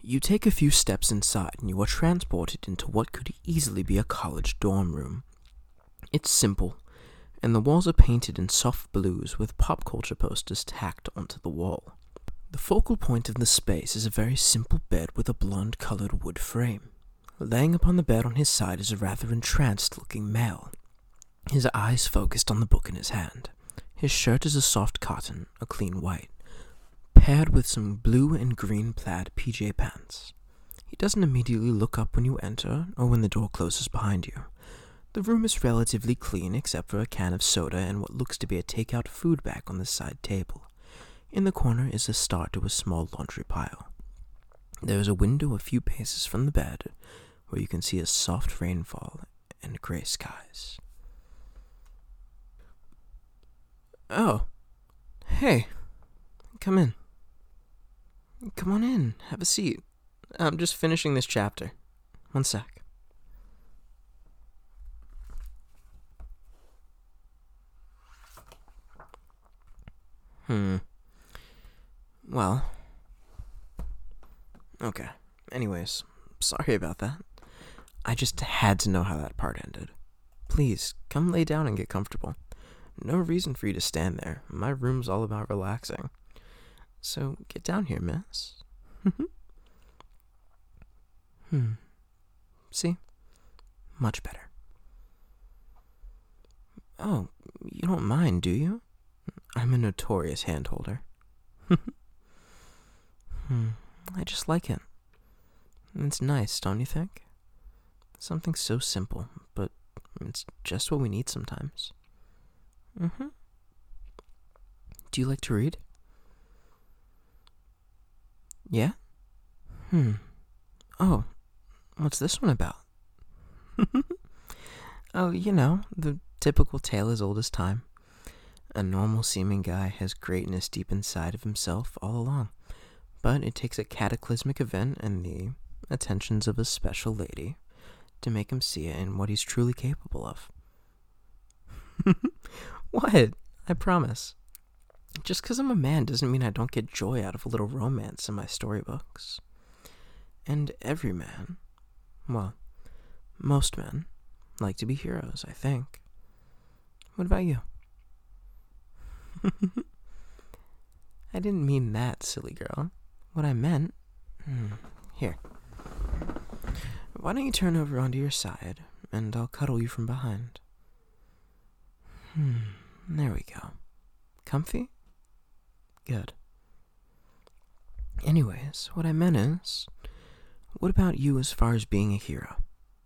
You take a few steps inside and you are transported into what could easily be a college dorm room. It's simple, and the walls are painted in soft blues with pop culture posters tacked onto the wall. The focal point of the space is a very simple bed with a blonde-colored wood frame. Laying upon the bed on his side is a rather entranced-looking male, his eyes focused on the book in his hand. His shirt is a soft cotton, a clean white, paired with some blue and green plaid PJ pants. He doesn't immediately look up when you enter or when the door closes behind you. The room is relatively clean except for a can of soda and what looks to be a takeout food bag on the side table. In the corner is a start to a small laundry pile. There is a window a few paces from the bed where you can see a soft rainfall and gray skies. Oh, hey, come in. Come on in, have a seat. I'm just finishing this chapter. One sec. Well. Okay. Anyways, sorry about that. I just had to know how that part ended. Please, come lay down and get comfortable. No reason for you to stand there. My room's all about relaxing. So, get down here, miss. See? Much better. Oh, you don't mind, do you? I'm a notorious handholder. I just like it. It's nice, don't you think? Something so simple, but it's just what we need sometimes. Do you like to read? Yeah? Oh, what's this one about? Oh, you know, the typical tale as old as time. A normal-seeming guy has greatness deep inside of himself all along, but it takes a cataclysmic event and the attentions of a special lady to make him see it and what he's truly capable of. What? I promise. Just because I'm a man doesn't mean I don't get joy out of a little romance in my storybooks. And every man, well, most men, like to be heroes, I think. What about you? I didn't mean that, silly girl. What I meant... Here. Why don't you turn over onto your side, and I'll cuddle you from behind. There we go. Comfy? Good. Anyways, what I meant is, what about you as far as being a hero?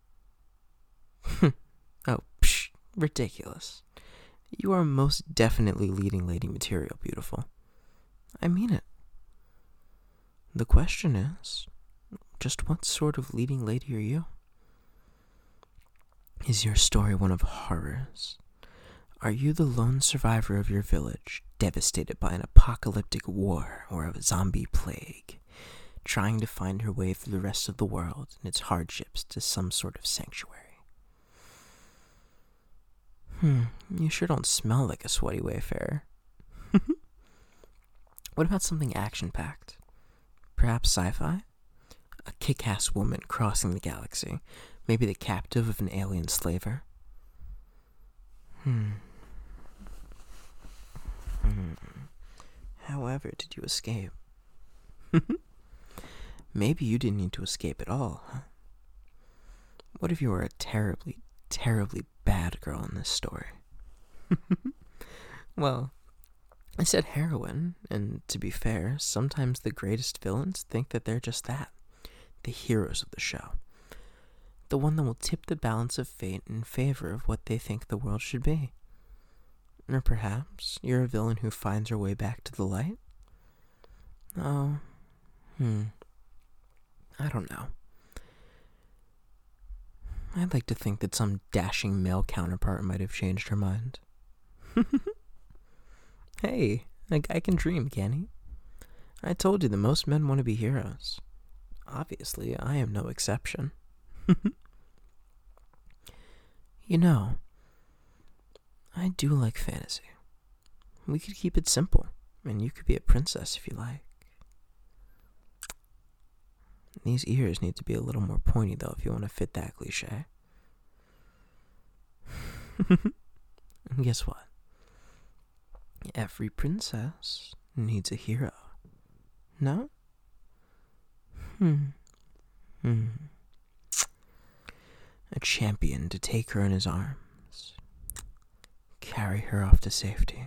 Oh, ridiculous. You are most definitely leading lady material, beautiful. I mean it. The question is, just what sort of leading lady are you? Is your story one of horrors? Are you the lone survivor of your village, devastated by an apocalyptic war or a zombie plague, trying to find her way through the rest of the world and its hardships to some sort of sanctuary? You sure don't smell like a sweaty wayfarer. What about something action-packed? Perhaps sci-fi? A kick-ass woman crossing the galaxy, maybe the captive of an alien slaver? However, did you escape? Maybe you didn't need to escape at all, huh? What if you were a terribly, terribly bad girl in this story? Well, I said heroine, and to be fair, sometimes the greatest villains think that they're just that. The heroes of the show. The one that will tip the balance of fate in favor of what they think the world should be. Or perhaps you're a villain who finds her way back to the light? Oh, I don't know. I'd like to think that some dashing male counterpart might have changed her mind. Hey, a guy can dream, can he? I told you that most men want to be heroes. Obviously, I am no exception. You know, I do like fantasy. We could keep it simple, and you could be a princess if you like. These ears need to be a little more pointy, though, if you want to fit that cliche. And guess what? Every princess needs a hero. No? A champion to take her in his arms, carry her off to safety,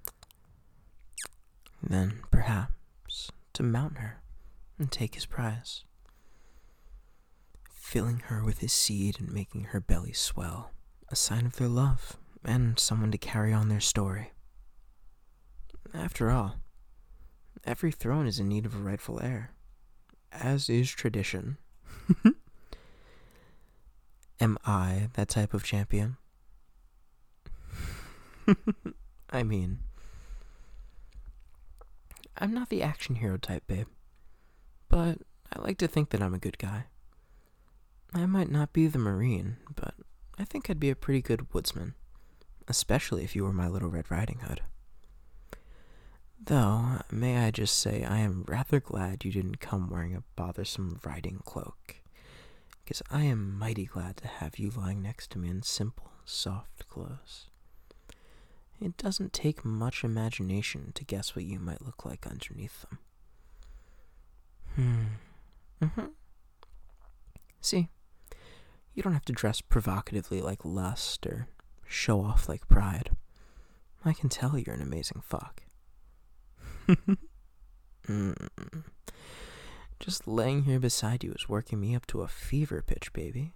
then perhaps to mount her and take his prize, filling her with his seed and making her belly swell, a sign of their love and someone to carry on their story. After all, every throne is in need of a rightful heir, as is tradition. Am I that type of champion? I mean, I'm not the action hero type, babe, but I like to think that I'm a good guy. I might not be the Marine, but I think I'd be a pretty good woodsman, especially if you were my little Red Riding Hood. Though, may I just say, I am rather glad you didn't come wearing a bothersome riding cloak, because I am mighty glad to have you lying next to me in simple, soft clothes. It doesn't take much imagination to guess what you might look like underneath them. See, you don't have to dress provocatively like lust or show off like pride. I can tell you're an amazing fuck. Just laying here beside you is working me up to a fever pitch, baby.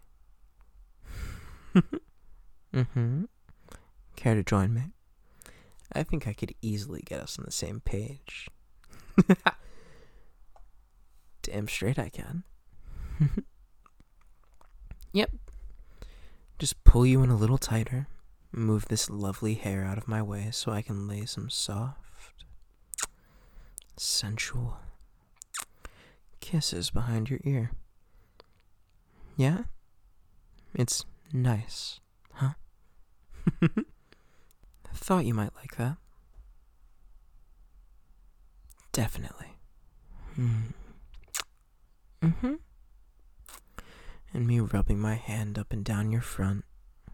Care to join me? I think I could easily get us on the same page. Damn straight I can. Yep. Just pull you in a little tighter, move this lovely hair out of my way so I can lay some soft, sensual kisses behind your ear. Yeah? It's nice, huh? Thought you might like that. Definitely. And me rubbing my hand up and down your front.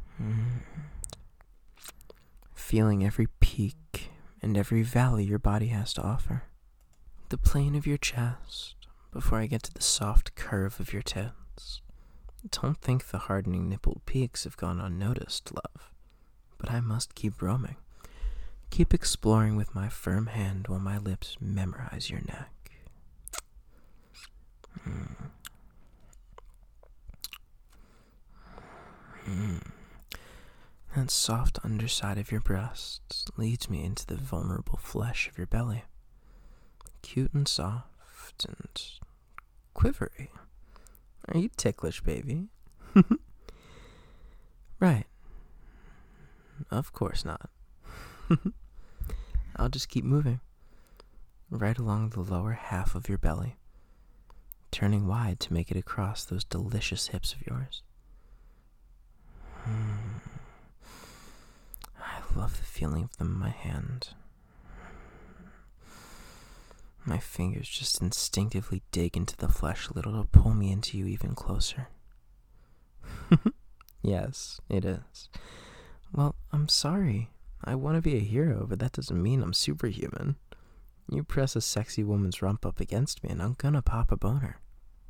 Feeling every peak and every valley your body has to offer. The plane of your chest before I get to the soft curve of your tits. Don't think the hardening nippled peaks have gone unnoticed, love. But I must keep roaming. Keep exploring with my firm hand while my lips memorize your neck. That soft underside of your breasts leads me into the vulnerable flesh of your belly. Cute and soft and quivery. Are you ticklish, baby? Right. Of course not. I'll just keep moving. Right along the lower half of your belly. Turning wide to make it across those delicious hips of yours. I love the feeling of them in my hand. My fingers just instinctively dig into the flesh a little to pull me into you even closer. Yes, it is. Well, I'm sorry. I want to be a hero, but that doesn't mean I'm superhuman. You press a sexy woman's rump up against me and I'm gonna pop a boner.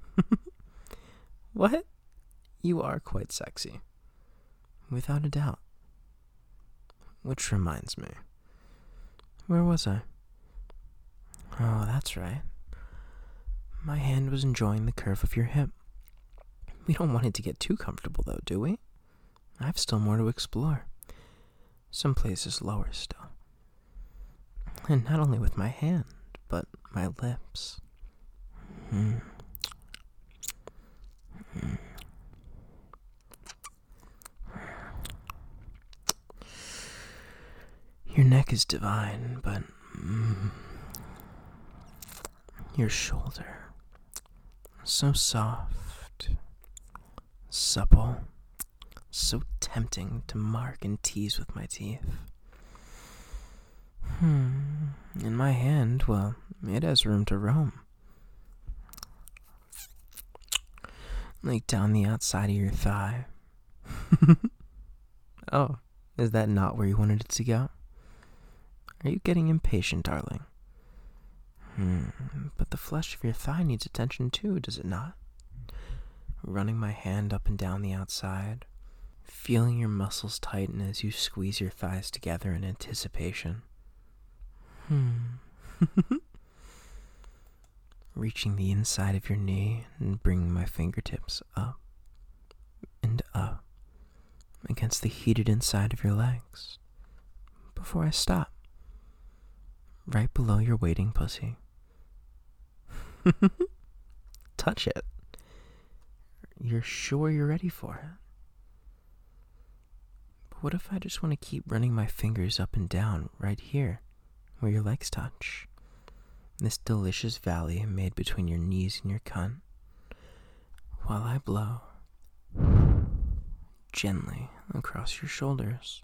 What? You are quite sexy. Without a doubt. Which reminds me. Where was I? Oh, that's right. My hand was enjoying the curve of your hip. We don't want it to get too comfortable, though, do we? I've still more to explore. Some places lower still. And not only with my hand, but my lips. Your neck is divine, but your shoulder, so soft, supple, so tempting to mark and tease with my teeth. In my hand, well, it has room to roam. like down the outside of your thigh. Oh, is that not where you wanted it to go? Are you getting impatient, darling? But the flesh of your thigh needs attention too, does it not? Running my hand up and down the outside, feeling your muscles tighten as you squeeze your thighs together in anticipation. Reaching the inside of your knee and bringing my fingertips up and up against the heated inside of your legs before I stop, right below your waiting pussy. Touch it. You're sure you're ready for it? But what if I just want to keep running my fingers up and down right here where your legs touch? This delicious valley made between your knees and your cunt, while I blow gently across your shoulders.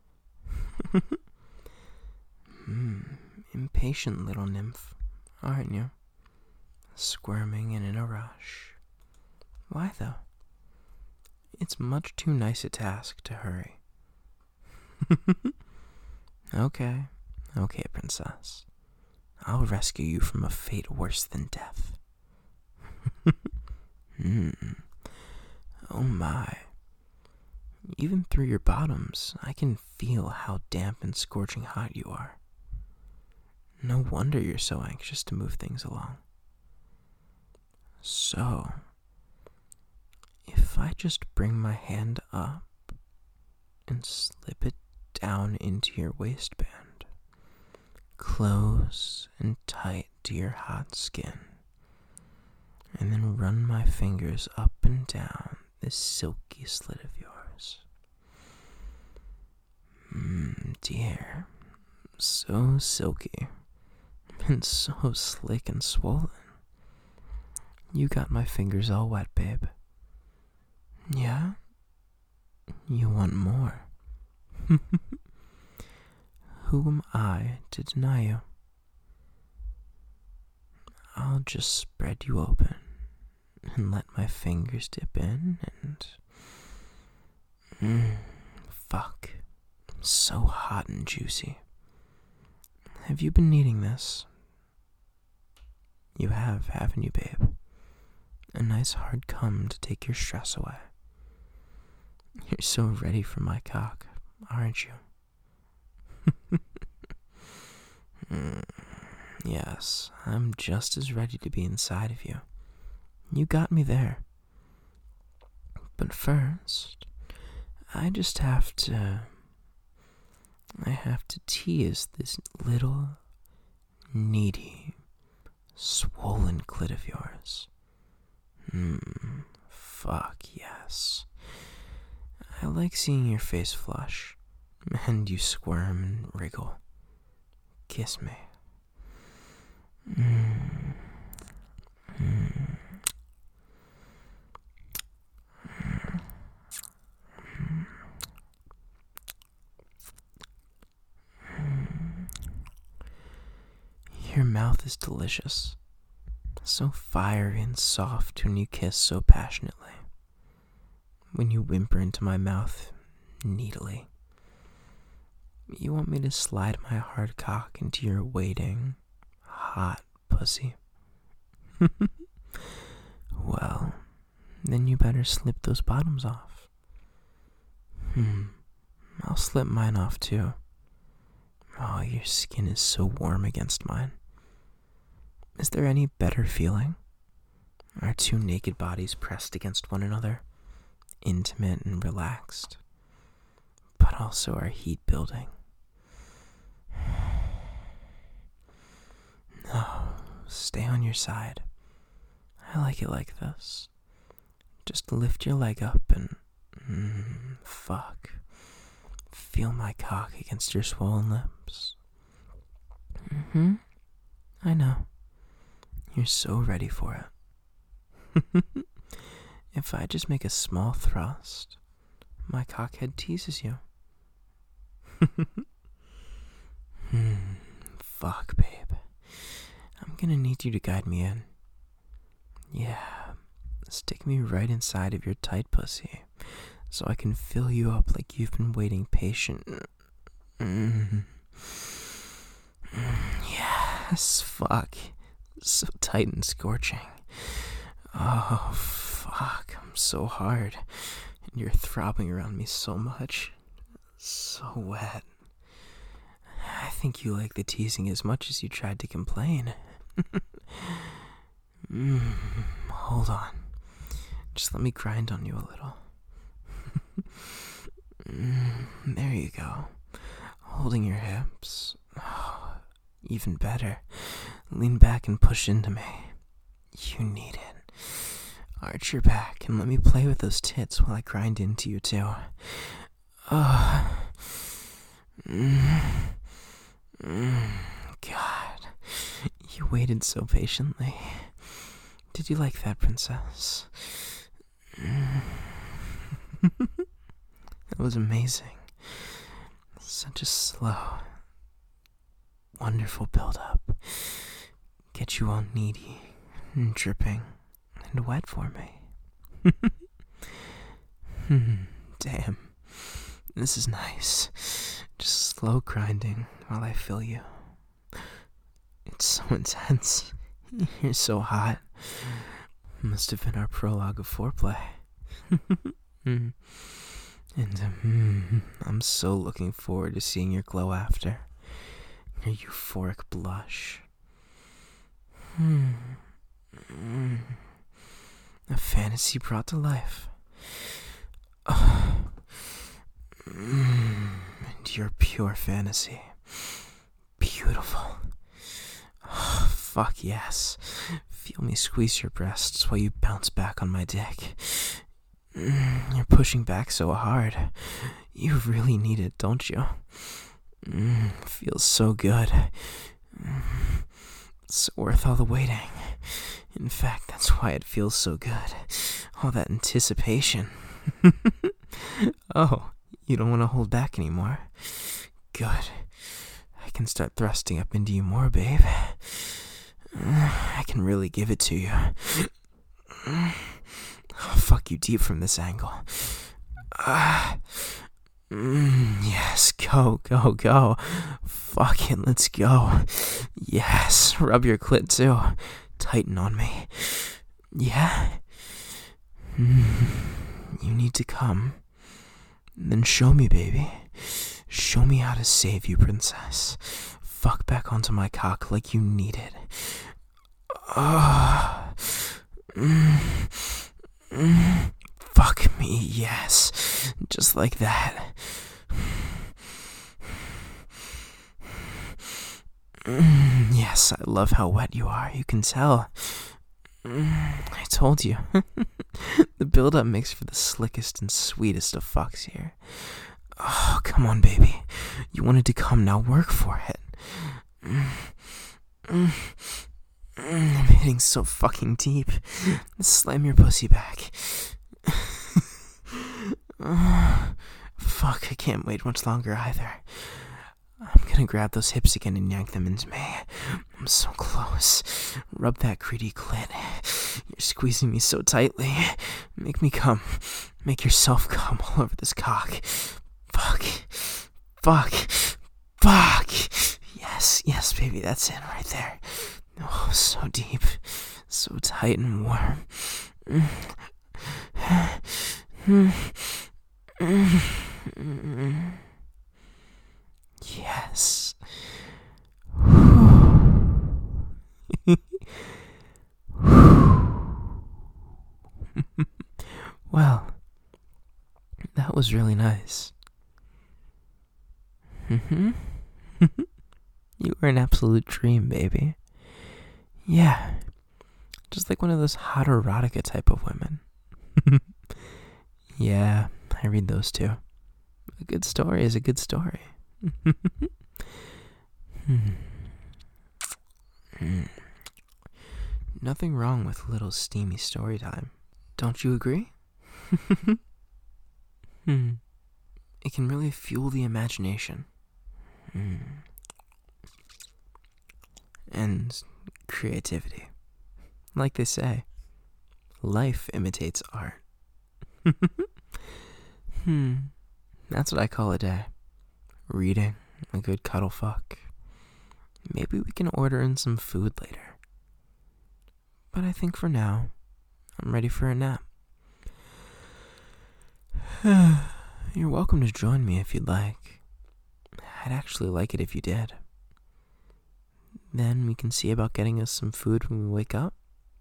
Impatient little nymph, aren't you? Squirming and in a rush. Why though? It's much too nice a task to hurry. Okay, princess. I'll rescue you from a fate worse than death. Oh my. Even through your bottoms, I can feel how damp and scorching hot you are. No wonder you're so anxious to move things along. So, if I just bring my hand up and slip it down into your waistband, close and tight to your hot skin, and then run my fingers up and down this silky slit of yours. Dear, so silky and so slick and swollen. You got my fingers all wet, babe. Yeah? You want more? Who am I to deny you? I'll just spread you open and let my fingers dip in and... fuck. So hot and juicy. Have you been needing this? You have, haven't you, babe? A nice hard cum to take your stress away. You're so ready for my cock, aren't you? Yes, I'm just as ready to be inside of you. You got me there. But first, I have to tease this little, needy, swollen clit of yours. Fuck yes. I like seeing your face flush, and you squirm and wriggle. Kiss me. Your mouth is delicious, so fiery and soft when you kiss so passionately. When you whimper into my mouth needily. You want me to slide my hard cock into your waiting, hot pussy? Well, then you better slip those bottoms off. I'll slip mine off too. Oh, your skin is so warm against mine. Is there any better feeling? Our two naked bodies pressed against one another, intimate and relaxed, but also our heat building. No, stay on your side. I like it like this. Just lift your leg up and, fuck. Feel my cock against your swollen lips. I know. You're so ready for it. If I just make a small thrust, my cockhead teases you. Fuck, babe. I'm gonna need you to guide me in. Yeah, Stick me right inside of your tight pussy, so I can fill you up like you've been waiting patient. Yes, fuck. So tight and scorching. Oh, fuck. I'm so hard. And you're throbbing around me so much. So wet. I think you like the teasing as much as you tried to complain. Hold on. Just let me grind on you a little. There you go. Holding your hips. Oh, even better. Lean back and push into me. You need it. Arch your back and let me play with those tits while I grind into you too. God. You waited so patiently. Did you like that, princess? That was amazing. Such a slow, wonderful build-up. Get you all needy and dripping and wet for me. Damn. This is nice. Just slow grinding while I fill you. It's so intense. You're so hot. Must have been our prologue of foreplay. And I'm so looking forward to seeing your glow after. Your euphoric blush. A fantasy brought to life. And you're pure fantasy. Beautiful. Oh, fuck yes. Feel me squeeze your breasts while you bounce back on my dick. You're pushing back so hard. You really need it, don't you? Feels so good. It's worth all the waiting. In fact, that's why it feels so good. All that anticipation. Oh, you don't want to hold back anymore? Good. I can start thrusting up into you more, babe. I can really give it to you. I'll fuck you deep from this angle. Yes, go. Fuck it, let's go. Yes, rub your clit too. Tighten on me. Yeah? You need to come. Then show me, baby. Show me how to save you, princess. Fuck back onto my cock like you need it. Fuck me, yes. Just like that. Yes, I love how wet you are. You can tell. I told you. The build-up makes for the slickest and sweetest of fucks here. Oh, come on, baby. You wanted to come, now work for it. I'm hitting so fucking deep. Slam your pussy back. Fuck, I can't wait much longer either. I'm gonna grab those hips again and yank them into me. I'm so close. Rub that greedy clit. You're squeezing me so tightly. Make me come. Make yourself come all over this cock. Fuck. Yes, baby, that's it right there. Oh, so deep. So tight and warm. Yes. Well, that was really nice. You were an absolute dream, baby. Yeah, just like one of those hot erotica type of women. Yeah, I read those too. A good story is a good story. Nothing wrong with a little steamy story time. Don't you agree? It can really fuel the imagination. And creativity. Like they say, Life imitates art. That's what I call a day. Reading, a good cuddle fuck. Maybe we can order in some food later. But I think for now, I'm ready for a nap. You're welcome to join me if you'd like. I'd actually like it if you did. Then we can see about getting us some food when we wake up.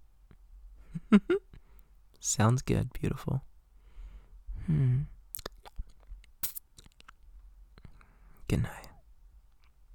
Sounds good, beautiful. Good night.